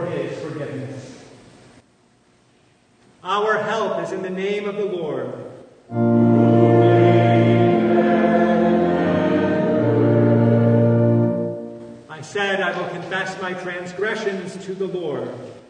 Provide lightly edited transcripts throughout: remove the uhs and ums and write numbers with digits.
for his forgiveness. Our help is in the name of the Lord. I said, I will confess my transgressions to the Lord.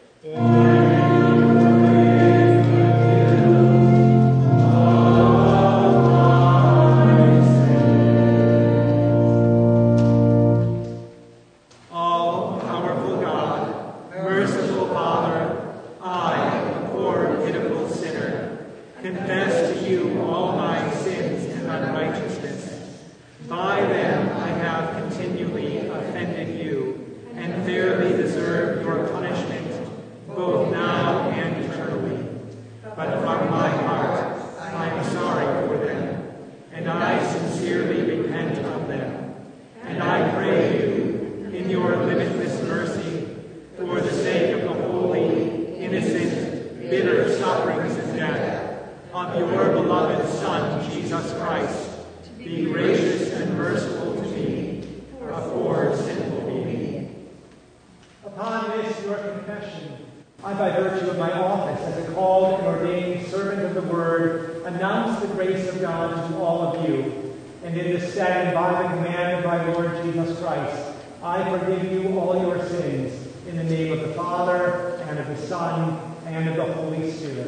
All-powerful God, merciful Father, I, a poor, pitiful sinner, confess to you all my sins and unrighteousness. By them I have continually offended you, and fairly deserved your punishment, both now and eternally. But from my heart I am sorry for them, and I sincerely repent of them. And I pray you, in your limitless mercy, for the sake of the holy, innocent, bitter sufferings and death of your beloved Son, Jesus Christ, be gracious and merciful to me, a poor, sinful being. Upon this, your confession, I, by virtue of my office as a called and ordained servant of the Word, announce the grace of God to all of you. And in the stead and by the command of my Lord Jesus Christ, I forgive you all your sins, in the name of the Father, and of the Son, and of the Holy Spirit.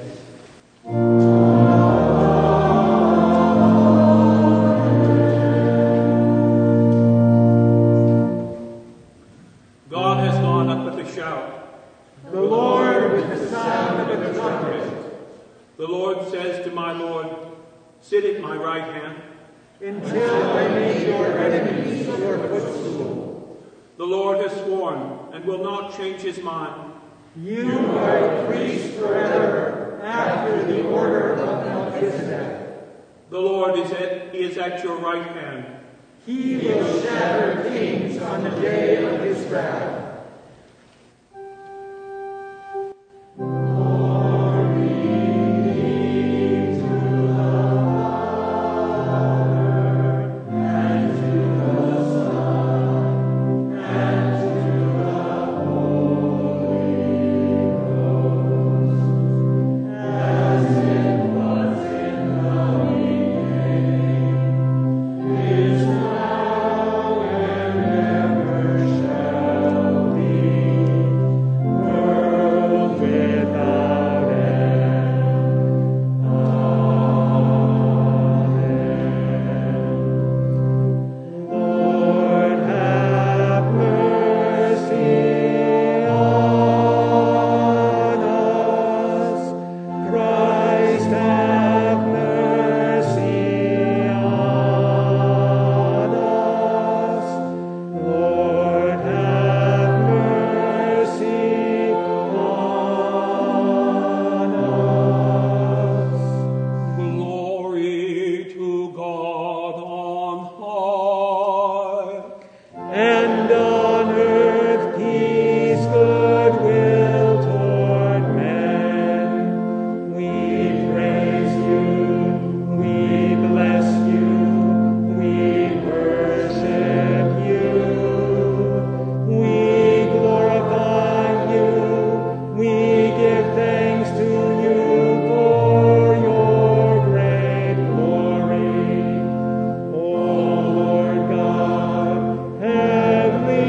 God has gone up with a shout. The Lord with the sound of a trumpet. The Lord says to my Lord, sit at my right hand, Until I make your enemies your footstool. The Lord has sworn and will not change his mind. You are a priest forever, after the order of Melchizedek. The Lord is at your right hand. He will shatter kings on the day of his wrath. Heavenly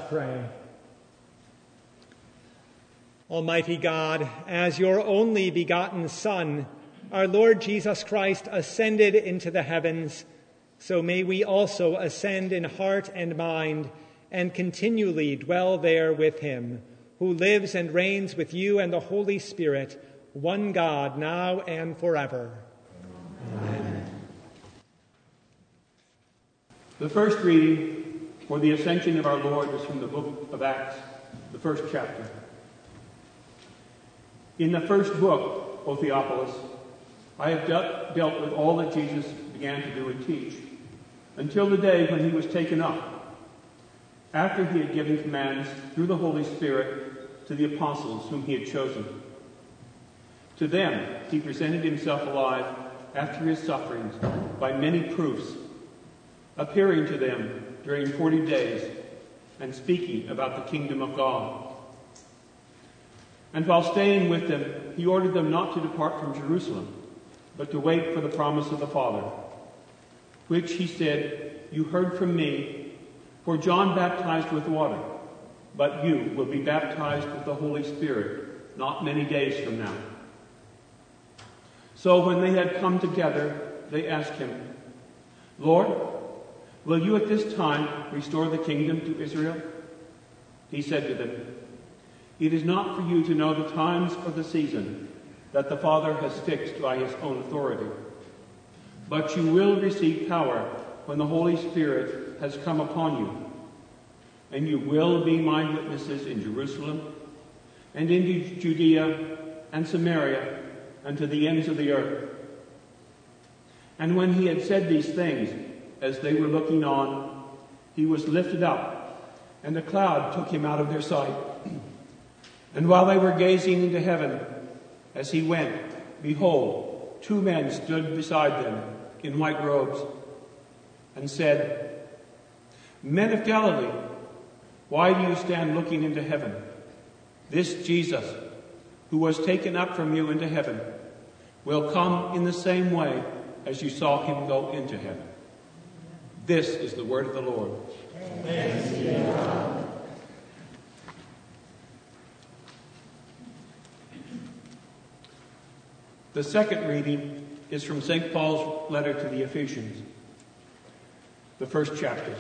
pray. Almighty God, as your only begotten Son, our Lord Jesus Christ ascended into the heavens, so may we also ascend in heart and mind and continually dwell there with him, who lives and reigns with you and the Holy Spirit, one God, now and forever. Amen. The first reading for the ascension of our Lord is from the book of Acts, the first chapter. In the first book, O Theophilus, I have dealt with all that Jesus began to do and teach, until the day when he was taken up, after he had given commands through the Holy Spirit to the apostles whom he had chosen. To them he presented himself alive after his sufferings by many proofs, appearing to them during 40 days and speaking about the kingdom of God. And while staying with them, he ordered them not to depart from Jerusalem, but to wait for the promise of the Father, which he said, "You heard from me, for John baptized with water, but you will be baptized with the Holy Spirit not many days from now." So when they had come together, they asked him, "Lord, will you at this time restore the kingdom to Israel?" He said to them, "It is not for you to know the times or the season that the Father has fixed by his own authority. But you will receive power when the Holy Spirit has come upon you. And you will be my witnesses in Jerusalem and in Judea and Samaria and to the ends of the earth." And when he had said these things, as they were looking on, he was lifted up, and a cloud took him out of their sight. And while they were gazing into heaven as he went, behold, 2 men stood beside them in white robes and said, "Men of Galilee, why do you stand looking into heaven? This Jesus, who was taken up from you into heaven, will come in the same way as you saw him go into heaven." This is the word of the Lord. Thanks be to God. The second reading is from St. Paul's letter to the Ephesians, the first chapter.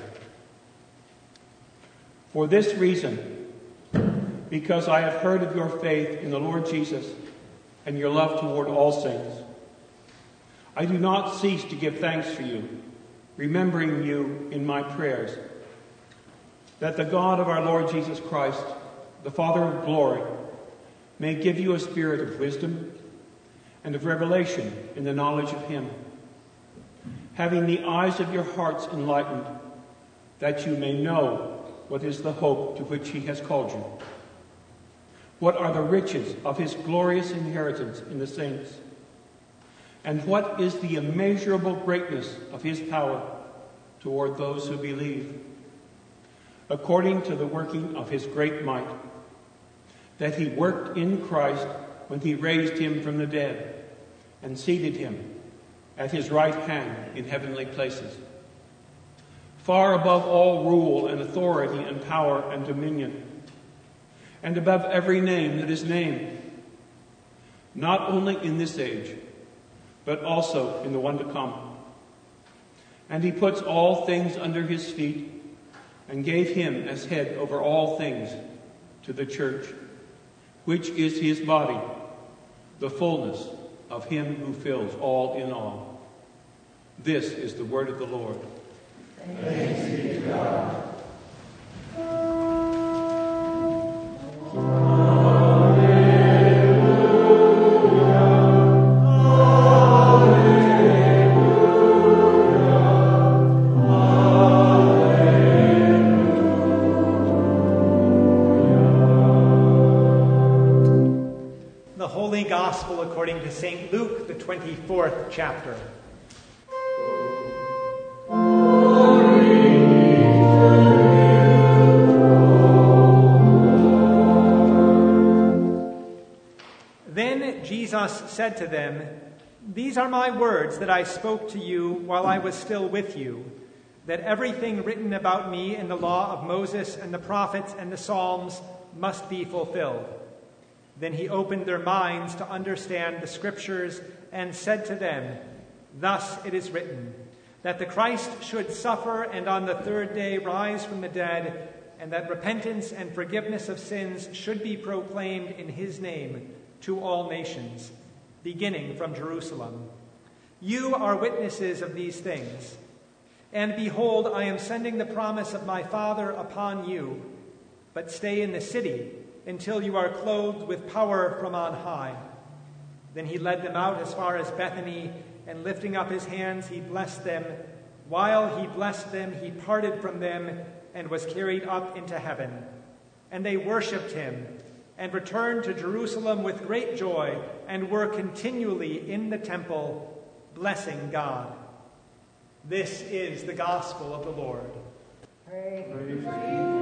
"For this reason, because I have heard of your faith in the Lord Jesus and your love toward all saints, I do not cease to give thanks for you, remembering you in my prayers, that the God of our Lord Jesus Christ, the Father of glory, may give you a spirit of wisdom and of revelation in the knowledge of him, having the eyes of your hearts enlightened, that you may know what is the hope to which he has called you, what are the riches of his glorious inheritance in the saints, and what is the immeasurable greatness of his power toward those who believe, according to the working of his great might, that he worked in Christ when he raised him from the dead and seated him at his right hand in heavenly places, far above all rule and authority and power and dominion, and above every name that is named, not only in this age, but also in the one to come. And he puts all things under his feet and gave him as head over all things to the church, which is his body, the fullness of him who fills all in all. This is the word of the Lord. Thanks be to God. Gospel according to St. Luke, the 24th chapter. Then Jesus said to them, "These are my words that I spoke to you while I was still with you, that everything written about me in the law of Moses and the prophets and the Psalms must be fulfilled." Then he opened their minds to understand the Scriptures and said to them, "Thus it is written, that the Christ should suffer and on the third day rise from the dead, and that repentance and forgiveness of sins should be proclaimed in his name to all nations, beginning from Jerusalem. You are witnesses of these things. And behold, I am sending the promise of my Father upon you, but stay in the city until you are clothed with power from on high." Then he led them out as far as Bethany, and lifting up his hands, he blessed them. While he blessed them, he parted from them and was carried up into heaven. And they worshipped him and returned to Jerusalem with great joy and were continually in the temple, blessing God. This is the gospel of the Lord. Praise be to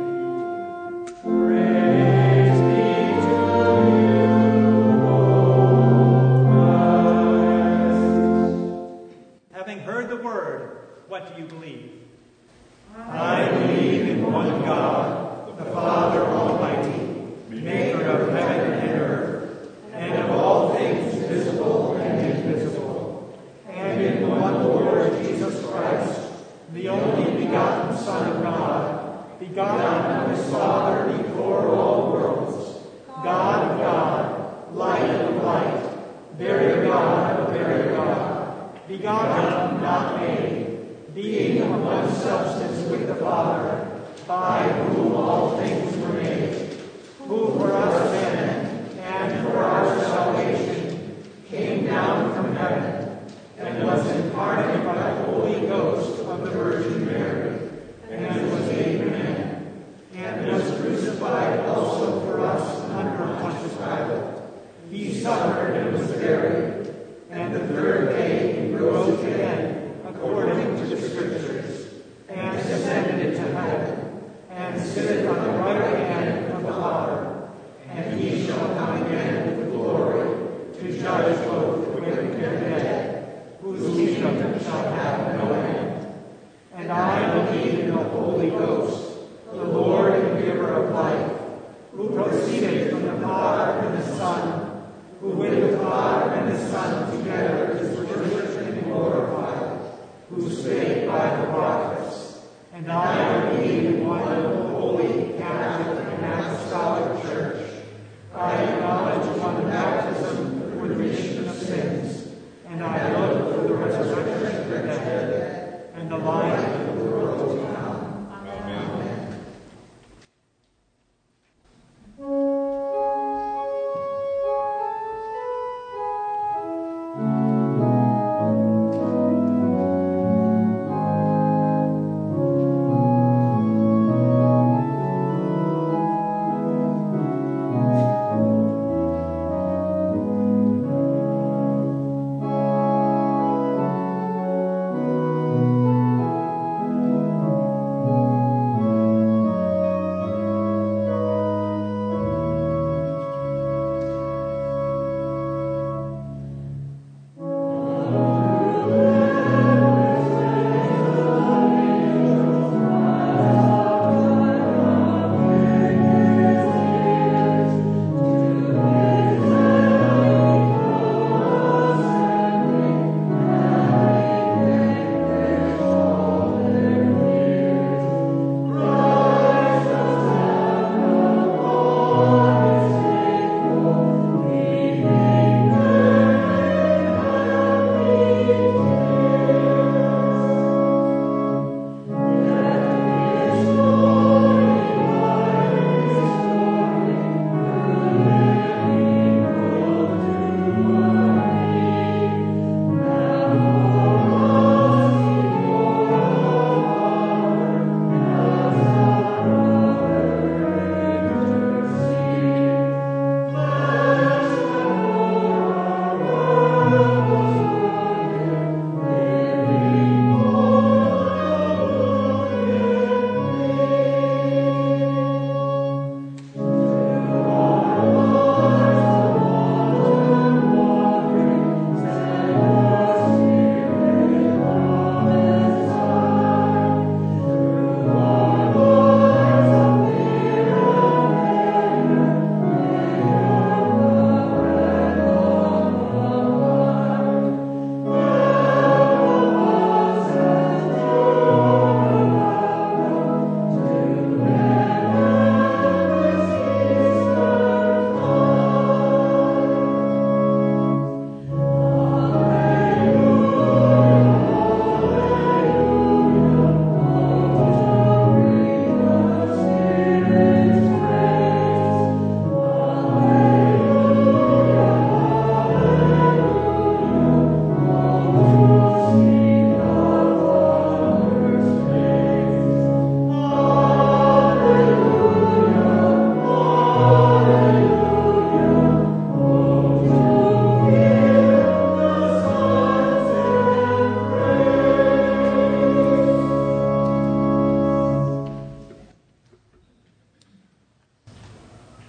Having heard the word, what do you believe? I believe in one God, the Father Almighty, maker of heaven and earth, and of all things visible and invisible, and in one Lord Jesus Christ, the only begotten Son of God, begotten of his Father before all worlds, God of God, light of light, very God of very God, begotten, not made, being of one substance with the Father, by whom all things were made, who for us men and for our salvation came down from heaven, and was incarnate by the Holy Ghost of the Virgin Mary, and was made man, and was crucified also for us under Pontius Pilate. He suffered and was buried, and the third day he rose again, according to the Scriptures, and ascended into heaven, and sitteth on the right hand of the Father, and he shall come again with glory, to judge both the quick and the dead, whose kingdom shall have no end. And I believe in the Holy Ghost, the Lord and giver of life, who proceeded from the Father and the Son, who with the Father and the Son together is worshipped and glorified, who spake by the prophets. And I believe in one holy, Catholic, and Apostolic Church. I acknowledge one baptism for the remission of sins, and I look for the resurrection of the dead and the life of the world to come. Amen.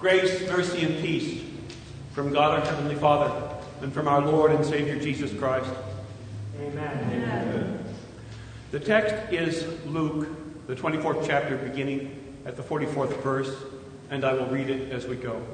Grace, mercy, and peace from God our Heavenly Father and from our Lord and Savior Jesus Christ. Amen. Amen. The text is Luke, the 24th chapter, beginning at the 44th verse, and I will read it as we go.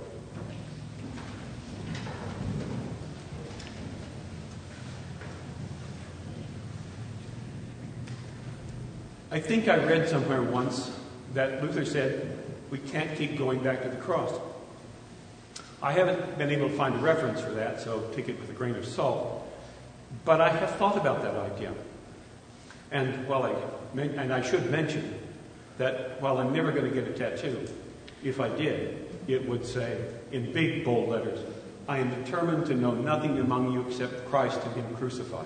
I think I read somewhere once that Luther said, we can't keep going back to the cross. I haven't been able to find a reference for that, so take it with a grain of salt. But I have thought about that idea. And I should mention that while I'm never going to get a tattoo, if I did, it would say in big bold letters, I am determined to know nothing among you except Christ and Him crucified.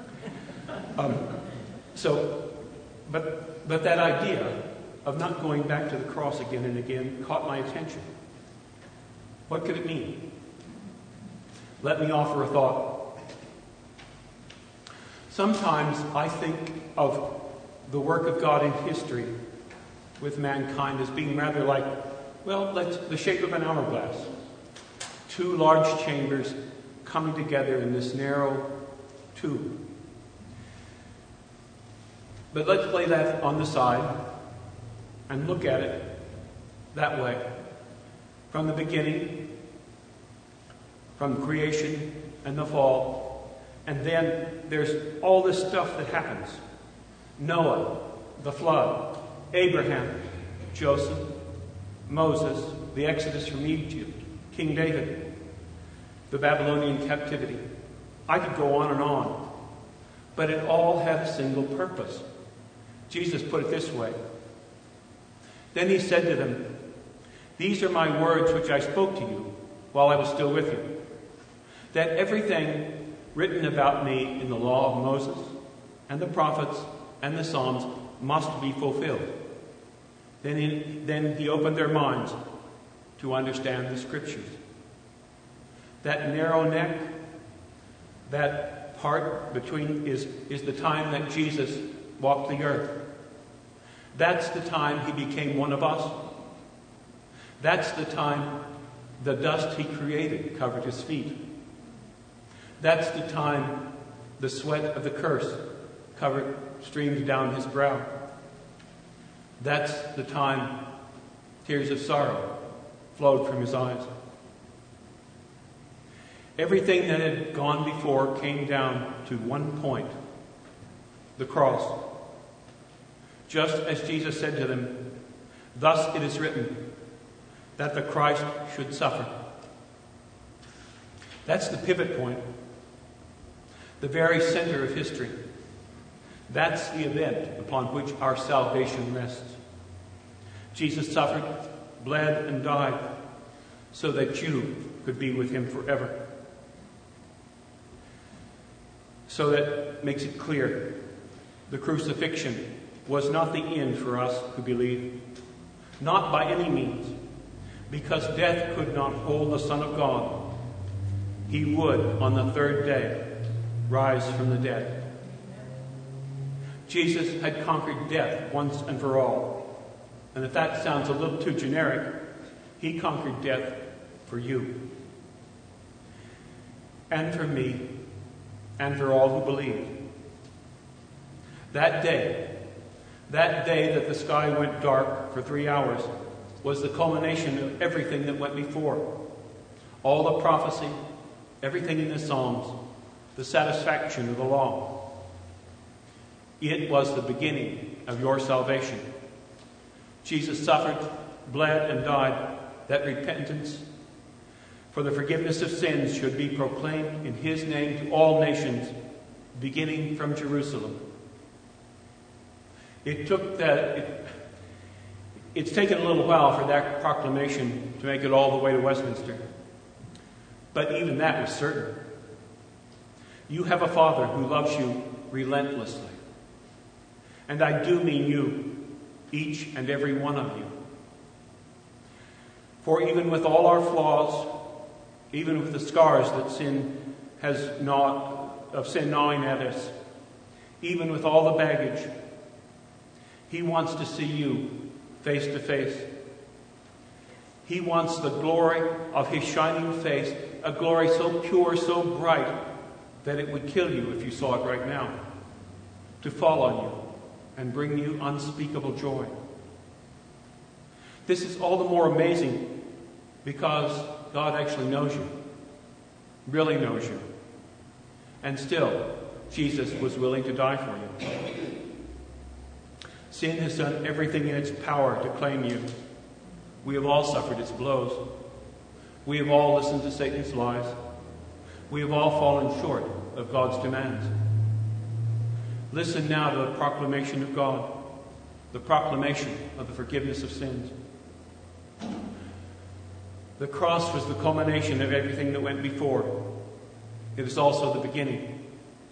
But that idea of not going back to the cross again and again caught my attention. What could it mean? Let me offer a thought. Sometimes I think of the work of God in history with mankind as being rather like, the shape of an hourglass. Two large chambers coming together in this narrow tube. But let's lay that on the side and look at it that way. From the beginning, from creation and the fall, and then there's all this stuff that happens. Noah, the flood, Abraham, Joseph, Moses, the Exodus from Egypt, King David, the Babylonian captivity. I could go on and on, but it all had a single purpose. Jesus put it this way. Then he said to them, these are my words which I spoke to you while I was still with you, that everything written about me in the law of Moses and the prophets and the Psalms must be fulfilled. Then he opened their minds to understand the Scriptures. That narrow neck, that part between is the time that Jesus walked the earth. That's the time he became one of us. That's the time the dust he created covered his feet. That's the time the sweat of the curse streamed down his brow. That's the time tears of sorrow flowed from his eyes. Everything that had gone before came down to one point, the cross. Just as Jesus said to them, thus it is written, that the Christ should suffer. That's the pivot point, the very center of history. That's the event upon which our salvation rests. Jesus suffered, bled, and died so that you could be with him forever. So that makes it clear, the crucifixion was not the end for us who believe. Not by any means. Because death could not hold the Son of God, he would, on the third day, rise from the dead. Jesus had conquered death once and for all. And if that sounds a little too generic, he conquered death for you. And for me, and for all who believe. That day that the sky went dark for 3 hours, was the culmination of everything that went before. All the prophecy, everything in the Psalms, the satisfaction of the law. It was the beginning of your salvation. Jesus suffered, bled, and died that repentance for the forgiveness of sins should be proclaimed in his name to all nations, beginning from Jerusalem. It's taken a little while for that proclamation to make it all the way to Westminster. But even that was certain. You have a Father who loves you relentlessly. And I do mean you, each and every one of you. For even with all our flaws, even with the scars that sin gnawing at us, even with all the baggage, he wants to see you face to face. He wants the glory of his shining face, a glory so pure, so bright, that it would kill you if you saw it right now, to fall on you and bring you unspeakable joy. This is all the more amazing because God actually knows you, really knows you. And still, Jesus was willing to die for you. Sin has done everything in its power to claim you. We have all suffered its blows. We have all listened to Satan's lies. We have all fallen short of God's demands. Listen now to the proclamation of God, the proclamation of the forgiveness of sins. The cross was the culmination of everything that went before. It is also the beginning.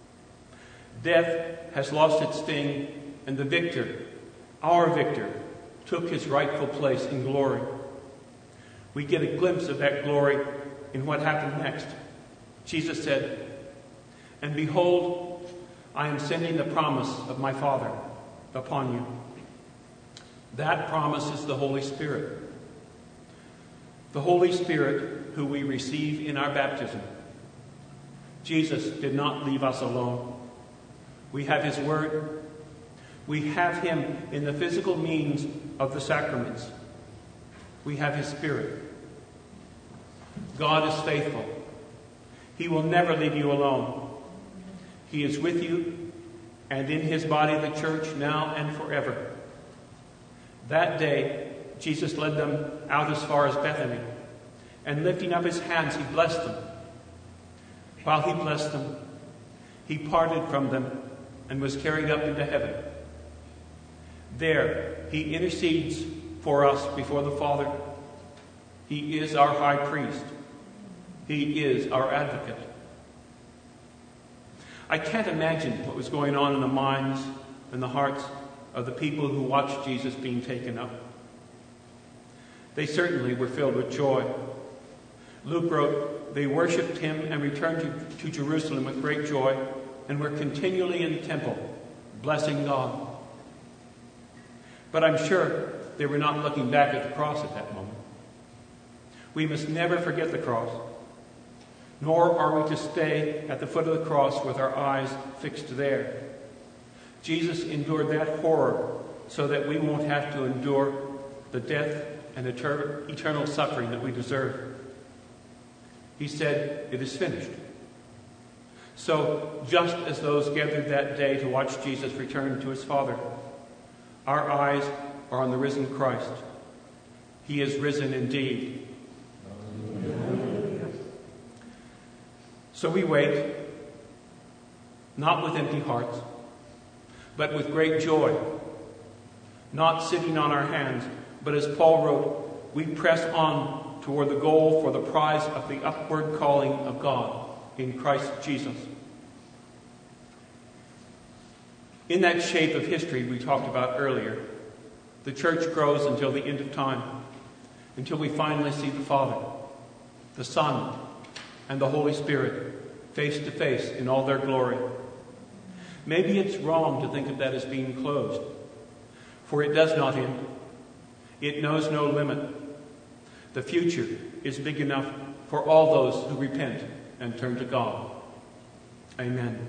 Death has lost its sting, and the victor, our victor, took his rightful place in glory. We get a glimpse of that glory in what happened next. Jesus said, "And behold, I am sending the promise of my Father upon you." That promise is the Holy Spirit. The Holy Spirit who we receive in our baptism. Jesus did not leave us alone. We have his word. We have him in the physical means of the sacraments. We have his Spirit. God is faithful. He will never leave you alone. He is with you and in his body, the church, now and forever. That day, Jesus led them out as far as Bethany, and lifting up his hands, he blessed them. While he blessed them, he parted from them and was carried up into heaven. There, he intercedes for us before the Father. He is our high priest. He is our advocate. I can't imagine what was going on in the minds and the hearts of the people who watched Jesus being taken up. They certainly were filled with joy. Luke wrote, "They worshipped him and returned to Jerusalem with great joy and were continually in the temple, blessing God." But I'm sure they were not looking back at the cross at that moment. We must never forget the cross, nor are we to stay at the foot of the cross with our eyes fixed there. Jesus endured that horror so that we won't have to endure the death and eternal suffering that we deserve. He said, "It is finished." So, just as those gathered that day to watch Jesus return to his Father, our eyes are on the risen Christ. He is risen indeed. So we wait, not with empty hearts, but with great joy, not sitting on our hands, but as Paul wrote, we press on toward the goal for the prize of the upward calling of God in Christ Jesus. In that shape of history we talked about earlier, the church grows until the end of time, until we finally see the Father, the Son, and the Holy Spirit face to face in all their glory. Maybe it's wrong to think of that as being closed, for it does not end. It knows no limit. The future is big enough for all those who repent and turn to God. Amen.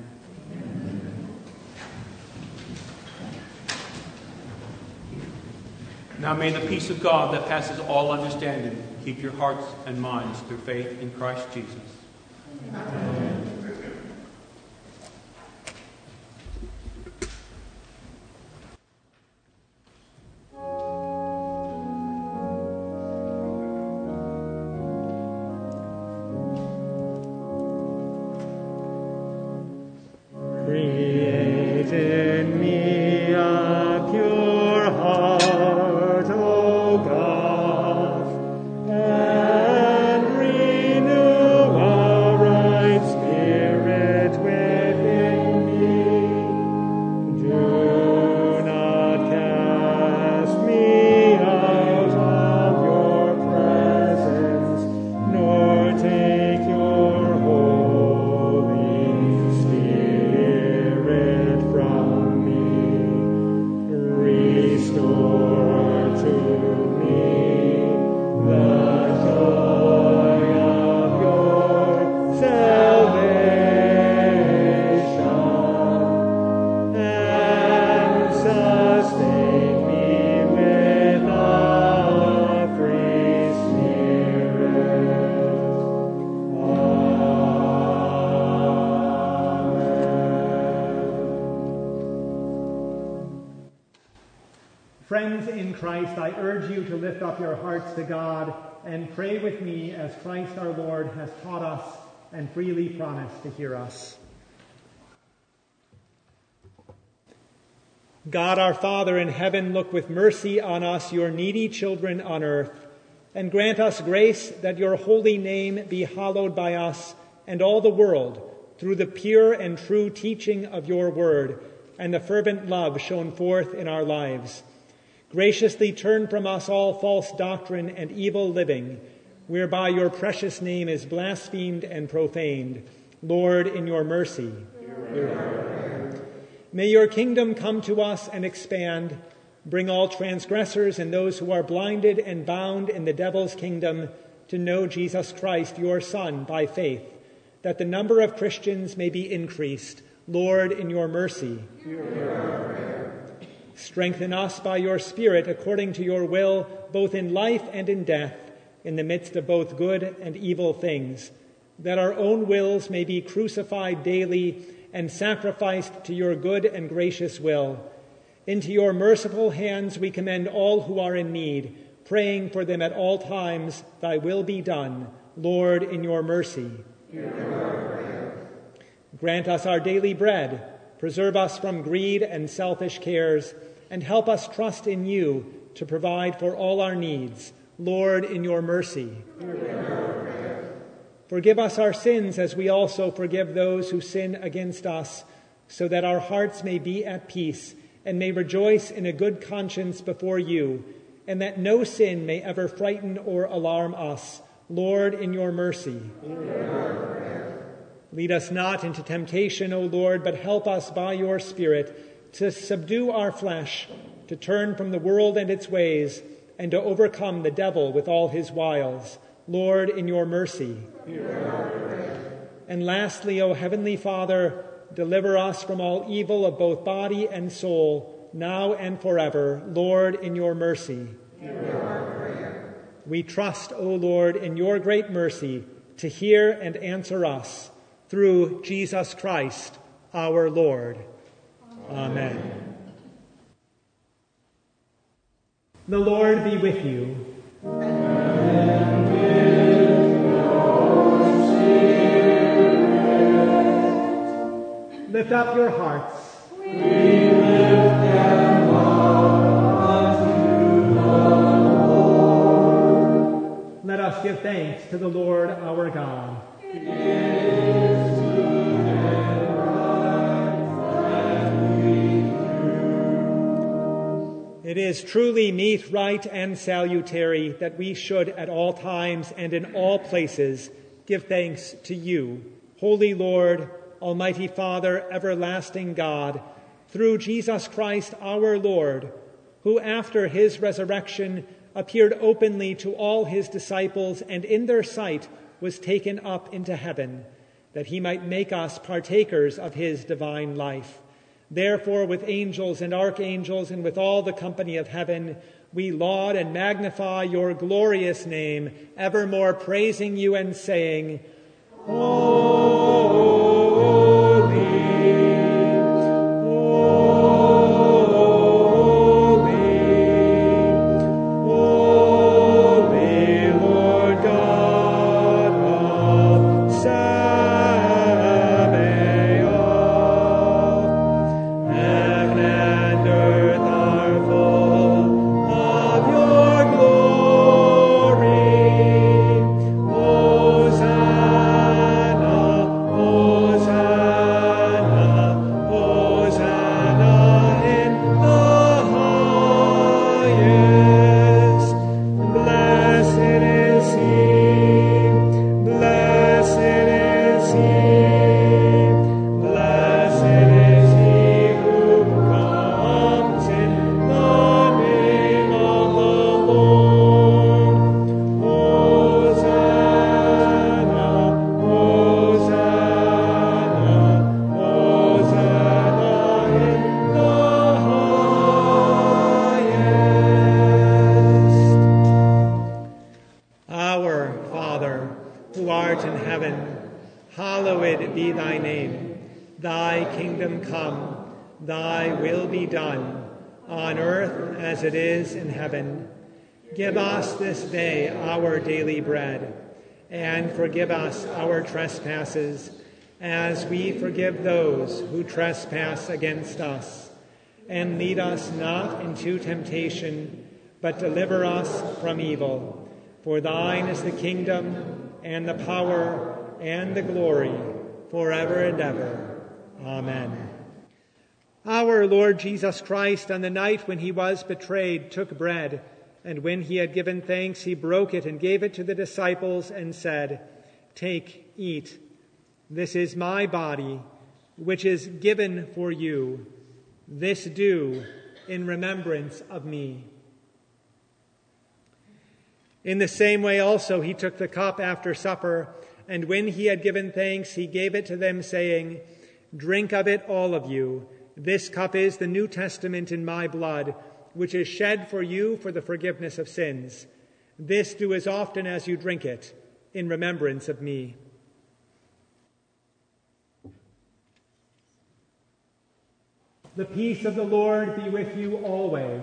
Now may the peace of God that passes all understanding keep your hearts and minds through faith in Christ Jesus. Amen. friends in Christ, I urge you to lift up your hearts to God and pray with me as Christ our Lord has taught us and freely promised to hear us. God our Father in heaven, look with mercy on us, your needy children on earth, and grant us grace that your holy name be hallowed by us and all the world through the pure and true teaching of your word and the fervent love shown forth in our lives. Graciously turn from us all false doctrine and evil living, whereby your precious name is blasphemed and profaned. Lord, in your mercy. May your kingdom come to us and expand. Bring all transgressors and those who are blinded and bound in the devil's kingdom to know Jesus Christ, your Son, by faith, that the number of Christians may be increased. Lord, in your mercy. Strengthen us by your Spirit according to your will, both in life and in death, in the midst of both good and evil things, that our own wills may be crucified daily and sacrificed to your good and gracious will. Into your merciful hands we commend all who are in need, praying for them at all times, thy will be done. Lord, in your mercy. Grant us our daily bread, preserve us from greed and selfish cares, and help us trust in you to provide for all our needs. Lord, in your mercy. Forgive us our sins as we also forgive those who sin against us, so that our hearts may be at peace and may rejoice in a good conscience before you, and that no sin may ever frighten or alarm us. Lord, in your mercy. Lead us not into temptation, O Lord, but help us by your Spirit to subdue our flesh, to turn from the world and its ways, and to overcome the devil with all his wiles. Lord, in your mercy. And lastly, O Heavenly Father, deliver us from all evil of both body and soul, now and forever. Lord, in your mercy. We trust, O Lord, in your great mercy to hear and answer us, through Jesus Christ, our Lord. Amen. The Lord be with you. And with your spirit. Lift up your hearts. We lift them up unto the Lord. Let us give thanks to the Lord our God. It is good and right that we do. It is truly meet, right, and salutary that we should at all times and in all places give thanks to you, Holy Lord, Almighty Father, everlasting God, through Jesus Christ our Lord, who after his resurrection appeared openly to all his disciples and in their sight was taken up into heaven, that he might make us partakers of his divine life. Therefore, with angels and archangels and with all the company of heaven, we laud and magnify your glorious name, evermore praising you and saying, Holy, on earth as it is in heaven. Give us this day our daily bread, and forgive us our trespasses, as we forgive those who trespass against us. And lead us not into temptation, but deliver us from evil. For thine is the kingdom, and the power, and the glory, forever and ever. Amen. Our Lord Jesus Christ, on the night when he was betrayed, took bread, and when he had given thanks, he broke it and gave it to the disciples and said, "Take, eat. This is my body, which is given for you. This do in remembrance of me." In the same way also he took the cup after supper, and when he had given thanks, he gave it to them, saying, "Drink of it, all of you. This cup is the New Testament in my blood, which is shed for you for the forgiveness of sins. This do as often as you drink it, in remembrance of me." The peace of the Lord be with you always.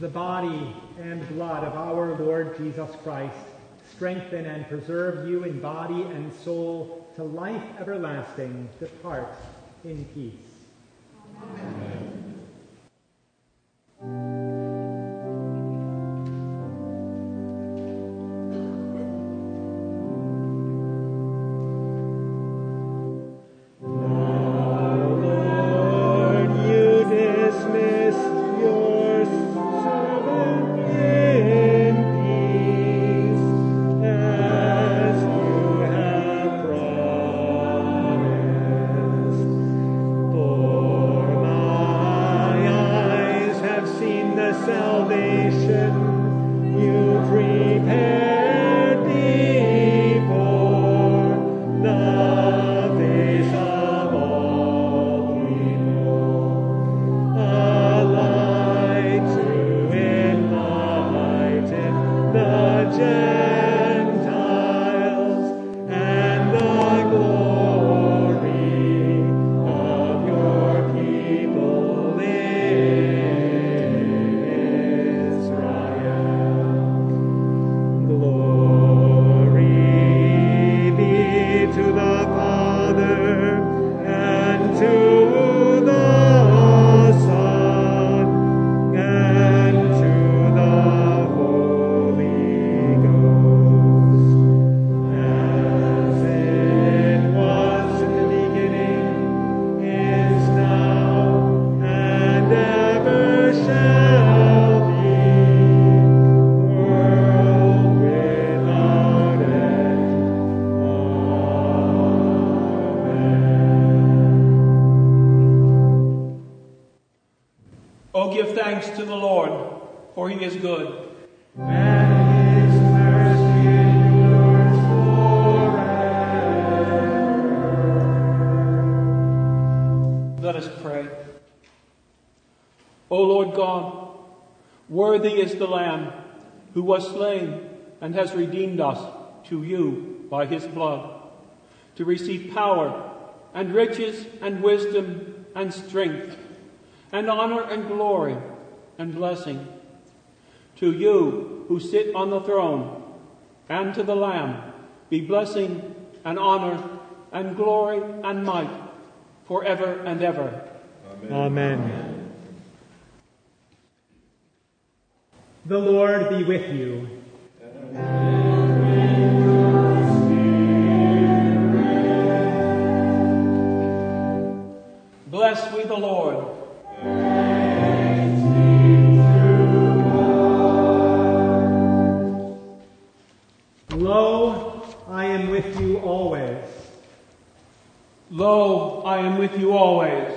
the body and blood of our Lord Jesus Christ strengthen and preserve you in body and soul to life everlasting. Depart in peace. Amen. Give thanks to the Lord, for he is good. And his mercy endures forever. Let us pray. O Lord God, worthy is the Lamb who was slain and has redeemed us to you by his blood, to receive power and riches and wisdom and strength and honor and glory and blessing. To you who sit on the throne and to the Lamb be blessing and honor and glory and might forever and ever. Amen. Amen. The Lord be with you. Bless we the Lord. Lo, I am with you always. Lo, I am with you always.